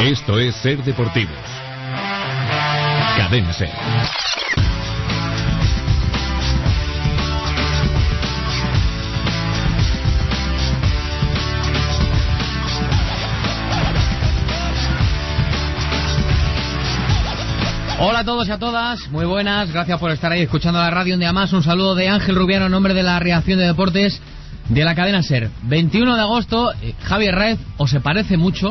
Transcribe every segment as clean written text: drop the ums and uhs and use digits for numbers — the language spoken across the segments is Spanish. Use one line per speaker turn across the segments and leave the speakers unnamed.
Esto es Ser Deportivos. Cadena Ser.
Hola a todos y a todas, muy buenas, gracias por estar ahí escuchando la radio un día más. Un saludo de Ángel Rubiano en nombre de la redacción de deportes de la cadena SER. 21 de agosto, Javi Herrera, o se parece mucho,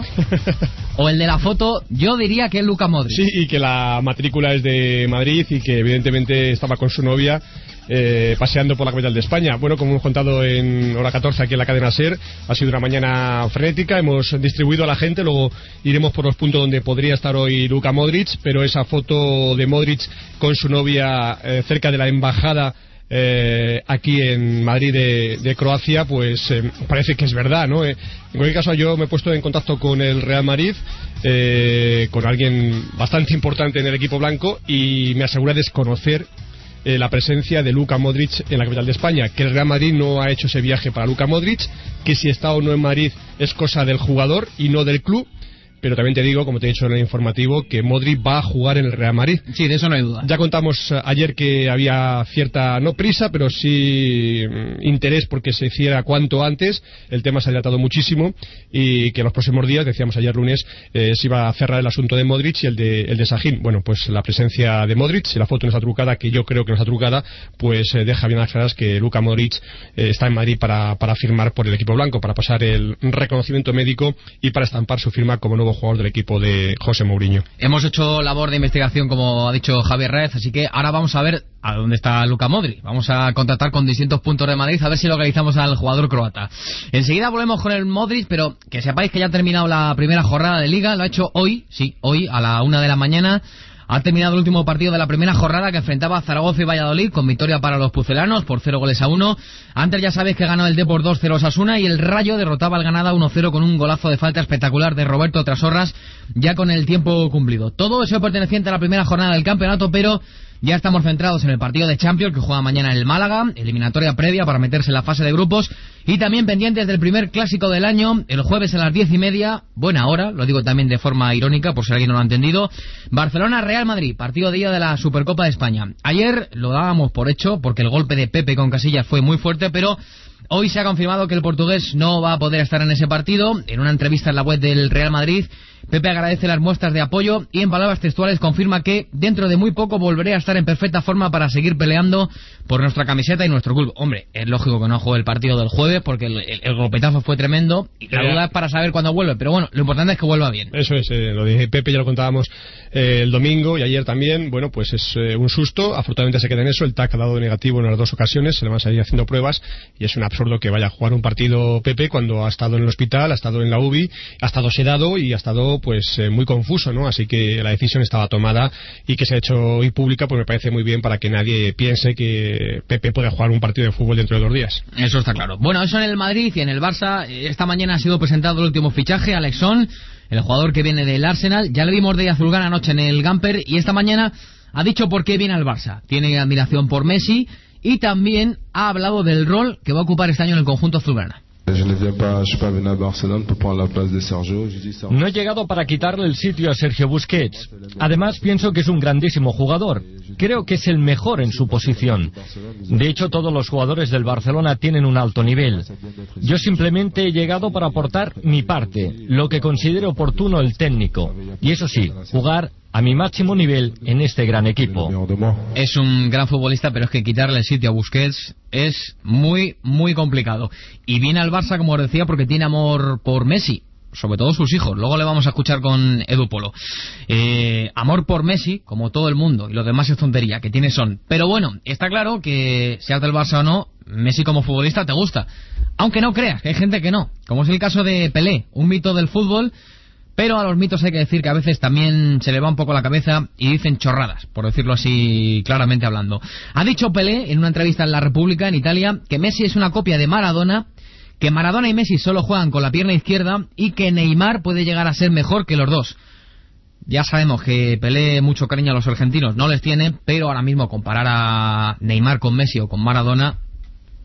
o el de la foto, yo diría que es Luka Modric.
Sí, y que la matrícula es de Madrid y que evidentemente estaba con su novia paseando por la capital de España. Bueno, como hemos contado en hora 14 aquí en la cadena SER, ha sido una mañana frenética, hemos distribuido a la gente, luego iremos por los puntos donde podría estar hoy Luka Modric, pero esa foto de Modric con su novia cerca de la embajada aquí en Madrid de Croacia, pues parece que es verdad, ¿no? En cualquier caso, yo me he puesto en contacto con el Real Madrid, con alguien bastante importante en el equipo blanco, y me asegura desconocer la presencia de Luka Modric en la capital de España, que el Real Madrid no ha hecho ese viaje para Luka Modric, que si está o no en Madrid es cosa del jugador y no del club. Pero también te digo, como te he dicho en el informativo, que Modric va a jugar en el Real Madrid.
Sí, de eso no hay duda.
Ya contamos ayer que había cierta, no prisa, pero sí interés porque se hiciera cuanto antes. El tema se ha dilatado muchísimo y que en los próximos días, decíamos ayer lunes, se iba a cerrar el asunto de Modric y el de Sahin. Bueno, pues la presencia de Modric, si la foto no está trucada, que yo creo que no está trucada, pues deja bien a las claras que Luka Modric está en Madrid para firmar por el equipo blanco, para pasar el reconocimiento médico y para estampar su firma como nuevo jugador del equipo de José Mourinho.
Hemos hecho labor de investigación, como ha dicho Javier Rez, así que ahora vamos a ver a dónde está Luka Modric. Vamos a contactar con distintos puntos de Madrid a ver si localizamos al jugador croata. Enseguida volvemos con el Modric, pero que sepáis que ya ha terminado la primera jornada de Liga. Lo ha hecho hoy, sí, hoy a la 1 de la mañana. Ha terminado el último partido de la primera jornada, que enfrentaba a Zaragoza y Valladolid, con victoria para los pucelanos por 0-1. Antes ya sabéis que ganó el Depor 2-0 Osasuna, y el Rayo derrotaba al Granada 1-0 con un golazo de falta espectacular de Roberto Trasorras, ya con el tiempo cumplido. Todo eso perteneciente a la primera jornada del campeonato, pero ya estamos centrados en el partido de Champions que juega mañana en el Málaga, eliminatoria previa para meterse en la fase de grupos, y también pendientes del primer clásico del año, el jueves a las 10:30, buena hora, lo digo también de forma irónica por si alguien no lo ha entendido, Barcelona-Real Madrid, partido de ida de la Supercopa de España. Ayer lo dábamos por hecho porque el golpe de Pepe con Casillas fue muy fuerte, pero hoy se ha confirmado que el portugués no va a poder estar en ese partido. En una entrevista en la web del Real Madrid, Pepe agradece las muestras de apoyo y en palabras textuales confirma que dentro de muy poco volveré a estar en perfecta forma para seguir peleando por nuestra camiseta y nuestro club. Hombre, es lógico que no juegue el partido del jueves porque el golpetazo fue tremendo y la duda es para saber cuándo vuelve, pero bueno, lo importante es que vuelva bien.
Eso es, lo de Pepe ya lo contábamos el domingo y ayer también. Bueno, pues es un susto, afortunadamente se queda en eso. El TAC ha dado negativo en las dos ocasiones, se le van a seguir haciendo pruebas y es un absurdo que vaya a jugar un partido Pepe cuando ha estado en el hospital, ha estado en la UBI, ha estado sedado y ha estado pues muy confuso, ¿no? Así que la decisión estaba tomada y que se ha hecho hoy pública, pues me parece muy bien para que nadie piense que Pepe puede jugar un partido de fútbol dentro de 2 días.
Eso está claro. Bueno, eso en el Madrid y en el Barça. Esta mañana ha sido presentado el último fichaje, Alex Son, el jugador que viene del Arsenal. Ya le vimos de azulgrana anoche en el Gamper y esta mañana ha dicho por qué viene al Barça. Tiene admiración por Messi y también ha hablado del rol que va a ocupar este año en el conjunto azulgrana.
No he llegado para quitarle el sitio a Sergio Busquets. Además, pienso que es un grandísimo jugador. Creo que es el mejor en su posición. De hecho, todos los jugadores del Barcelona tienen un alto nivel. Yo simplemente he llegado para aportar mi parte, lo que considero oportuno el técnico. Y eso sí, jugar a mi máximo nivel en este gran equipo.
Es un gran futbolista, pero es que quitarle el sitio a Busquets es muy, muy complicado. Y viene al Barça, como os decía, porque tiene amor por Messi, sobre todo sus hijos. Luego le vamos a escuchar con Edu Polo. Amor por Messi, como todo el mundo, y lo demás es tontería, que tiene Son. Pero bueno, está claro que seas del Barça o no, Messi como futbolista te gusta. Aunque no creas, que hay gente que no, como es el caso de Pelé, un mito del fútbol. Pero a los mitos hay que decir que a veces también se le va un poco la cabeza y dicen chorradas, por decirlo así claramente hablando. Ha dicho Pelé en una entrevista en La República, en Italia, que Messi es una copia de Maradona, que Maradona y Messi solo juegan con la pierna izquierda y que Neymar puede llegar a ser mejor que los dos. Ya sabemos que Pelé mucho cariño a los argentinos no les tiene, pero ahora mismo comparar a Neymar con Messi o con Maradona,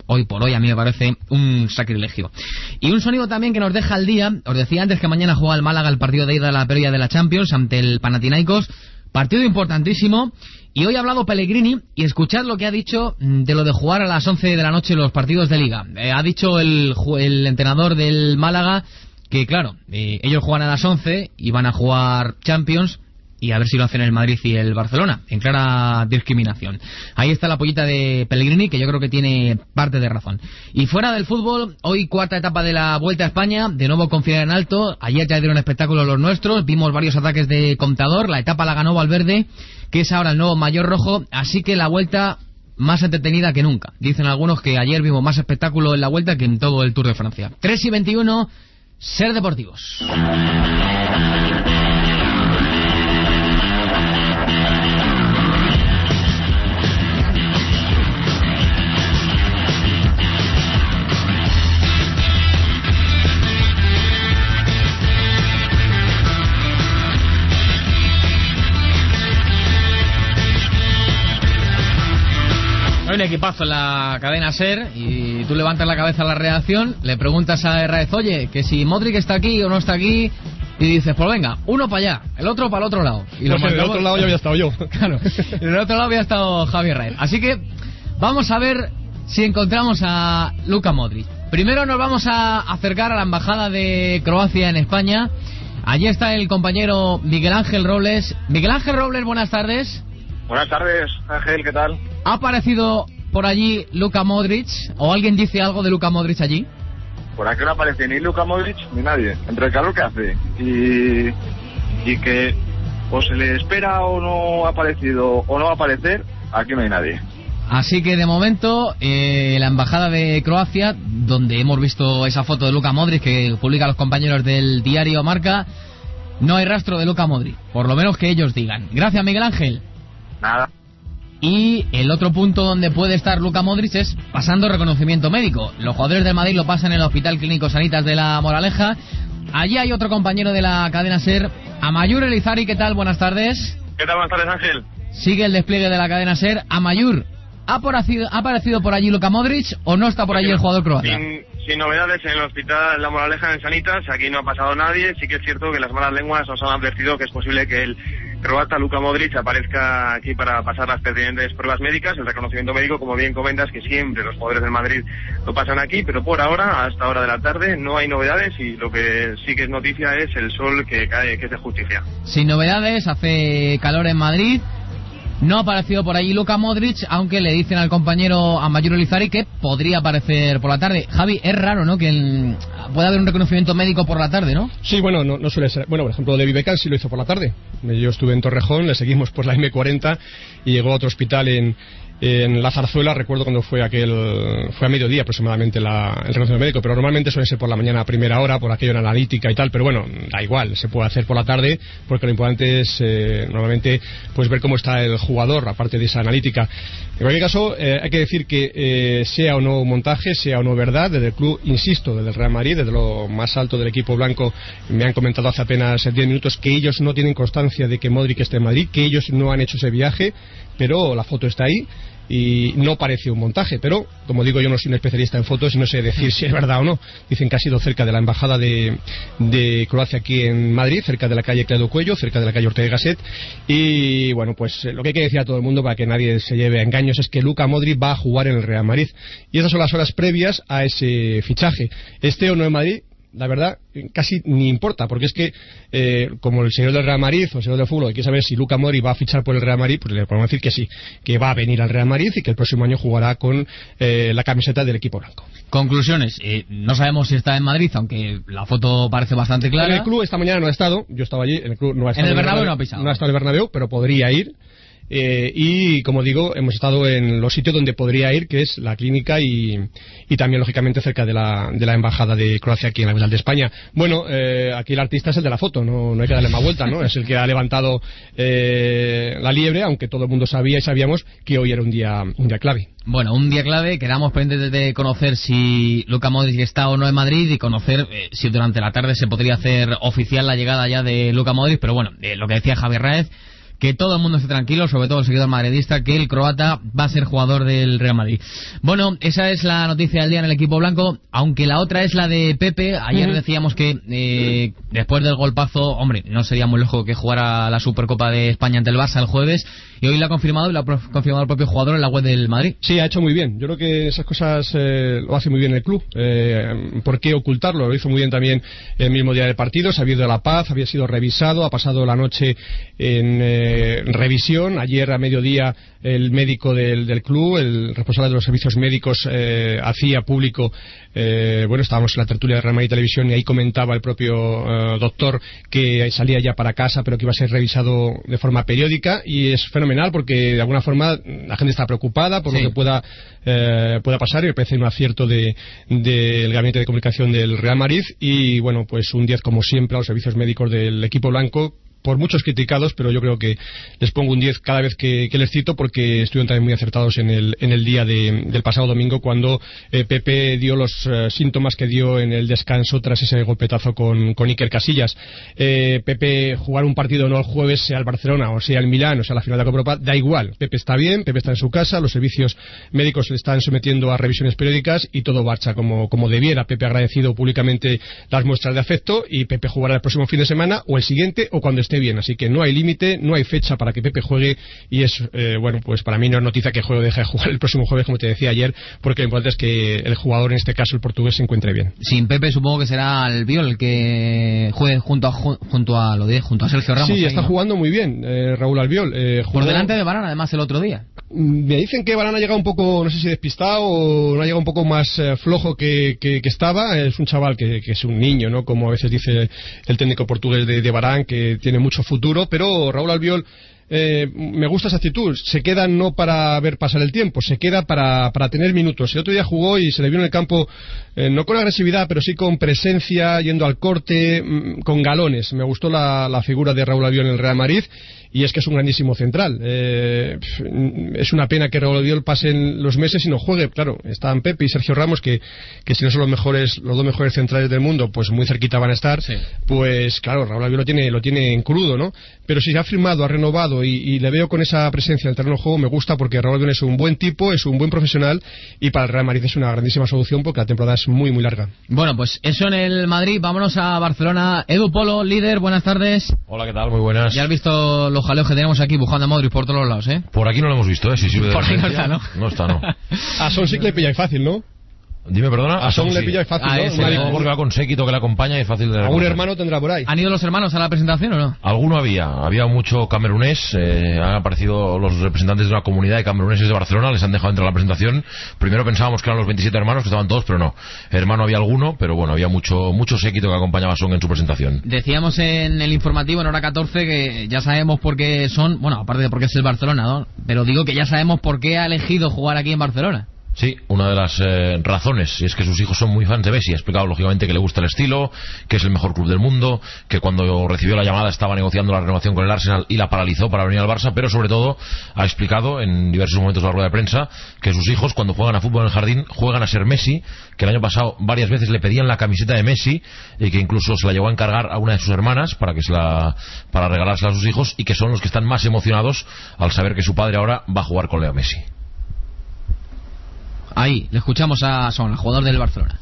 hoy por hoy a mí me parece un sacrilegio. Y un sonido también que nos deja al día. Os decía antes que mañana juega el Málaga el partido de ida a la previa de la Champions ante el Panathinaikos, partido importantísimo. Y hoy ha hablado Pellegrini, y escuchad lo que ha dicho de lo de jugar a las 11 de la noche los partidos de Liga. Ha dicho el entrenador del Málaga que, claro, ellos juegan a las 11 y van a jugar Champions, y a ver si lo hacen el Madrid y el Barcelona, en clara discriminación. Ahí está la pollita de Pellegrini, que yo creo que tiene parte de razón. Y fuera del fútbol, hoy cuarta etapa de la Vuelta a España, de nuevo con final en alto. Ayer ya dieron espectáculo los nuestros, vimos varios ataques de Contador, la etapa la ganó Valverde, que es ahora el nuevo maillot rojo, así que la Vuelta más entretenida que nunca. Dicen algunos que ayer vimos más espectáculo en la Vuelta que en todo el Tour de Francia. 3:21, Ser Deportivos. Hay un equipazo en la cadena SER y tú levantas la cabeza a la redacción, le preguntas a Herráez, oye, que si Modric está aquí o no está aquí, y dices, pues venga, uno para allá, el otro para el otro lado. Y
pues en el otro lado ya había estado yo.
Claro, en el otro lado había estado Javi Herráez. Así que vamos a ver si encontramos a Luka Modric. Primero nos vamos a acercar a la embajada de Croacia en España. Allí está el compañero Miguel Ángel Robles. Miguel Ángel Robles, buenas tardes.
Buenas tardes, Ángel, ¿qué tal?
¿Ha aparecido por allí Luka Modric? ¿O alguien dice algo de Luka Modric allí?
Por aquí no aparece ni Luka Modric ni nadie. Entre el calor que hace y que o se le espera o no ha aparecido o no va a aparecer, aquí no hay nadie.
Así que de momento la embajada de Croacia, donde hemos visto esa foto de Luka Modric que publican los compañeros del diario Marca, no hay rastro de Luka Modric, por lo menos que ellos digan. Gracias, Miguel Ángel.
Nada.
Y el otro punto donde puede estar Luka Modric es pasando reconocimiento médico. Los jugadores del Madrid lo pasan en el Hospital Clínico Sanitas de La Moraleja. Allí hay otro compañero de la cadena SER, Amayur Elizari. ¿Qué tal? Buenas tardes.
¿Qué tal? Buenas tardes, Ángel.
Sigue el despliegue de la cadena SER. Amayur, ¿ha aparecido por allí Luka Modric o no está por allí el jugador croata?
Sin novedades en el Hospital La Moraleja en Sanitas, aquí no ha pasado nadie. Sí que es cierto que las malas lenguas nos han advertido que es posible que el croata Luka Modric aparezca aquí para pasar las pertinentes pruebas médicas, el reconocimiento médico, como bien comentas, que siempre los jugadores del Madrid lo pasan aquí, pero por ahora, a esta hora de la tarde, no hay novedades y lo que sí que es noticia es el sol que cae, que es de justicia. Sin novedades, hace calor en Madrid. No ha aparecido por ahí Luka Modric, aunque le dicen al compañero Amayur Elizari que podría aparecer por la tarde. Javi, es raro, ¿no?, que pueda haber un reconocimiento médico por la tarde, ¿no?
Sí, bueno, no suele ser. Bueno, por ejemplo, David Beckham sí lo hizo por la tarde. Yo estuve en Torrejón, le seguimos por la M40 y llegó a otro hospital en la Zarzuela. Recuerdo cuando fue a mediodía aproximadamente el reconocimiento médico, pero normalmente suele ser por la mañana a primera hora, por aquello en analítica y tal, pero bueno, da igual, se puede hacer por la tarde, porque lo importante es normalmente pues ver cómo está el jugador, aparte de esa analítica. En cualquier caso, hay que decir que sea o no montaje, sea o no verdad, desde el club, insisto, desde el Real Madrid, desde lo más alto del equipo blanco, me han comentado hace apenas 10 minutos que ellos no tienen constancia de que Modric esté en Madrid, que ellos no han hecho ese viaje, pero la foto está ahí y no parece un montaje, pero como digo, yo no soy un especialista en fotos y no sé decir si es verdad o no. Dicen que ha sido cerca de la embajada de Croacia aquí en Madrid, cerca de la calle Claudio Cuello, cerca de la calle Ortega y Gasset, y bueno, pues lo que hay que decir a todo el mundo para que nadie se lleve a engaños es que Luka Modric va a jugar en el Real Madrid y esas son las horas previas a ese fichaje. Esté o no en Madrid, la verdad, casi ni importa, porque es que como el señor del Real Madrid o el señor del fútbol quiere saber si Luka Modric va a fichar por el Real Madrid, pues le podemos decir que sí, que va a venir al Real Madrid y que el próximo año jugará con la camiseta del equipo blanco.
Conclusiones, no sabemos si está en Madrid, aunque la foto parece bastante clara.
En el club esta mañana no ha estado, yo estaba allí, en el club no ha estado.
En el Bernabéu no ha pisado.
No ha estado en el Bernabéu, pero podría ir. Y como digo, hemos estado en los sitios donde podría ir, que es la clínica y también lógicamente cerca de la embajada de Croacia aquí en la capital de España. Bueno, aquí el artista es el de la foto, no hay que darle más vuelta, ¿no? Es el que ha levantado la liebre, aunque todo el mundo sabía y sabíamos que hoy era un día clave.
Bueno, un día clave, quedamos pendientes de conocer si Luka Modric está o no en Madrid y conocer si durante la tarde se podría hacer oficial la llegada ya de Luka Modric, pero bueno, lo que decía Javier Raez, que todo el mundo esté tranquilo, sobre todo el seguidor madridista, que el croata va a ser jugador del Real Madrid. Bueno, esa es la noticia del día en el equipo blanco, aunque la otra es la de Pepe. Ayer decíamos que después del golpazo, hombre, no sería muy lógico que jugara la Supercopa de España ante el Barça el jueves, y hoy lo ha confirmado, y lo ha confirmado el propio jugador en la web del Madrid.
Sí, ha hecho muy bien. Yo creo que esas cosas lo hace muy bien el club. ¿Por qué ocultarlo? Lo hizo muy bien también el mismo día del partido, se ha habido la paz, había sido revisado, ha pasado la noche en revisión. Ayer a mediodía el médico del club, el responsable de los servicios médicos, hacía público, estábamos en la tertulia de Real Madrid Televisión y ahí comentaba el propio doctor que salía ya para casa, pero que iba a ser revisado de forma periódica, y es fenomenal porque de alguna forma la gente está preocupada por lo que pueda pasar, y me parece un acierto del gabinete de comunicación del Real Madrid. Y bueno, pues un 10 como siempre a los servicios médicos del equipo blanco, por muchos criticados, pero yo creo que les pongo un 10 cada vez que les cito, porque estuvieron también muy acertados en el día del pasado domingo, cuando Pepe dio los síntomas que dio en el descanso tras ese golpetazo con Iker Casillas. Pepe jugar un partido no el jueves, sea el Barcelona o sea el Milán o sea la final de la Copa Europa, da igual. Pepe está bien, Pepe está en su casa, los servicios médicos le están sometiendo a revisiones periódicas y todo marcha como debiera. Pepe ha agradecido públicamente las muestras de afecto, y Pepe jugará el próximo fin de semana o el siguiente o cuando esté bien, así que no hay límite, no hay fecha para que Pepe juegue, y es pues para mí no es noticia que juegue o deje de jugar el próximo jueves, como te decía ayer, porque lo importante es que el jugador, en este caso el portugués, se encuentre bien.
Sin Pepe supongo que será Albiol el que juegue junto a Sergio Ramos.
Sí, está jugando muy bien Raúl Albiol.
Por delante de Varane, además, el otro día.
Me dicen que Varane ha llegado un poco, no sé si despistado o no ha llegado un poco más flojo que estaba. Es un chaval que es un niño, ¿no? Como a veces dice el técnico portugués de Varane, que tiene mucho futuro, pero Raúl Albiol, me gusta esa actitud. Se queda no para ver pasar el tiempo, se queda para tener minutos. El otro día jugó y se le vio en el campo, no con agresividad, pero sí con presencia, yendo al corte, con galones. Me gustó la figura de Raúl Albiol en el Real Madrid, y es que es un grandísimo central. Es una pena que Raúl Albiol pasen los meses y no juegue. Claro, están Pepe y Sergio Ramos, que si no son los dos mejores centrales del mundo, pues muy cerquita van a estar. Sí. Pues claro, Raúl Albiol lo tiene en crudo, ¿no? Pero si se ha firmado, ha renovado y le veo con esa presencia en el terreno de juego, me gusta, porque Raúl Albiol es un buen tipo, es un buen profesional, y para el Real Madrid es una grandísima solución porque la temporada es muy muy larga.
Bueno, pues eso en el Madrid. Vámonos a Barcelona. Edu Polo, líder, buenas tardes.
Hola, ¿qué tal? Muy buenas.
Ya has visto los jaleos que tenemos aquí buscando a Modric por todos los lados, ¿eh?
Por aquí no lo hemos visto, ¿eh? Si sirve de
por ahí no está, ¿no?
No está, no.
A Son sí que le pilla fácil, ¿no?
Dime, perdona.
A Son le pilla fácil, ¿no?
Porque va con séquito que le acompaña y es fácil de...
¿Algún hermano tendrá por ahí?
¿Han ido los hermanos a la presentación o no?
Alguno había mucho camerunés, han aparecido los representantes de una comunidad de cameruneses de Barcelona, les han dejado entrar a la presentación. Primero pensábamos que eran los 27 hermanos, que estaban todos, pero no. Hermano había alguno, pero bueno, había mucho séquito que acompañaba a Son en su presentación.
Decíamos en el informativo, en hora 14, que ya sabemos por qué Son, bueno, aparte de porque es el Barcelona, ¿no? Pero digo que ya sabemos por qué ha elegido jugar aquí en Barcelona.
Sí, una de las razones, y es que sus hijos son muy fans de Messi. Ha explicado lógicamente que le gusta el estilo, que es el mejor club del mundo, que cuando recibió la llamada estaba negociando la renovación con el Arsenal y la paralizó para venir al Barça, pero sobre todo ha explicado en diversos momentos de la rueda de prensa que sus hijos, cuando juegan a fútbol en el jardín, juegan a ser Messi, que el año pasado varias veces le pedían la camiseta de Messi y que incluso se la llegó a encargar a una de sus hermanas para regalársela a sus hijos, y que son los que están más emocionados al saber que su padre ahora va a jugar con Leo Messi.
Ahí, le escuchamos a Son, el jugador del Barcelona.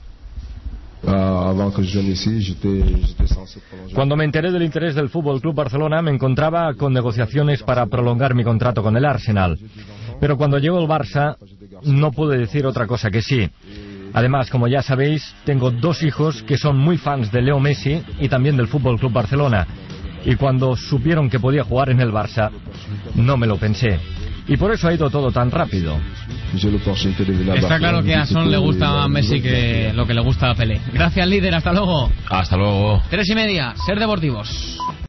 Cuando me enteré del interés del Fútbol Club Barcelona, me encontraba con negociaciones para prolongar mi contrato con el Arsenal. Pero cuando llegó el Barça, no pude decir otra cosa que sí. Además, como ya sabéis, tengo dos hijos que son muy fans de Leo Messi y también del Fútbol Club Barcelona. Y cuando supieron que podía jugar en el Barça, no me lo pensé. Y por eso ha ido todo tan rápido.
Está claro que a Son le gusta a Messi que lo que le gusta a Pelé. Gracias, líder. Hasta luego.
Hasta luego.
3:30. Ser Deportivos.